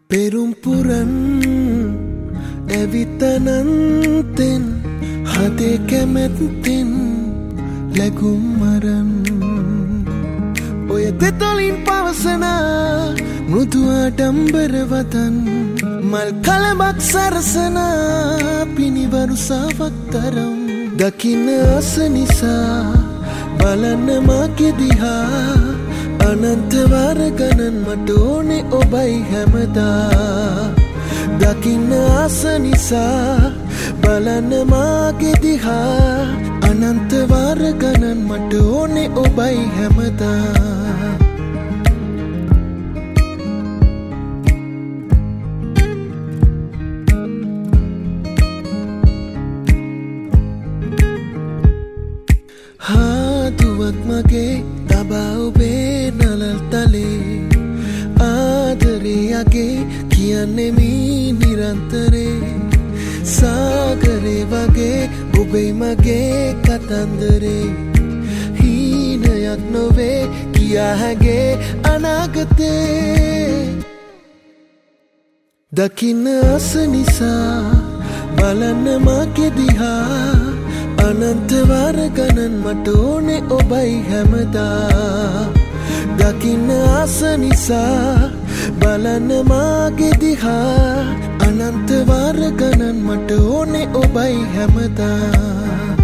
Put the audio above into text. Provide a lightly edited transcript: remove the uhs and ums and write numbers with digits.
පෙරුම්පුරන් ඇවිතනන්තෙන් හදේ කැමැත්තෙන් ලැගුම් මරන් ඔය දෙතොලින් පවසන මෘදු ආඩම්බර වදන් මල් කලබක් සරසන පිනිවරු සාවක් තරම් දකින්න ආස නිසා බලන්න මාගේ දිහා අනන්ත වාර ගණන් මට ඕනේ ඔබයි හැමදා දකින්න ආස නිසා බලන්න මාගේ දිහා අනන්ත වාර ගණන් මට ඕනේ ඔබයි හැමදා දුවක් මගේ තබා ඔබේ නලල් තලේ ආදරයගේ කියන්නේ මී නිරන්තරේ සාගරේ වගේ ඔබේ මගේ කතන්දරේ හීනයක් නොවේ කියා හැගේ අනාගතේ දකින්න ආස නිසා බලන්න මාගේ දිහා අනන්ත වාර ගණන් මට ඕනේ ඔබයි හැමදා දකින්න ආස නිසා බලන්න මාගේ දිහා අනන්ත වාර ගණන් මට ඕනේ ඔබයි හැමදා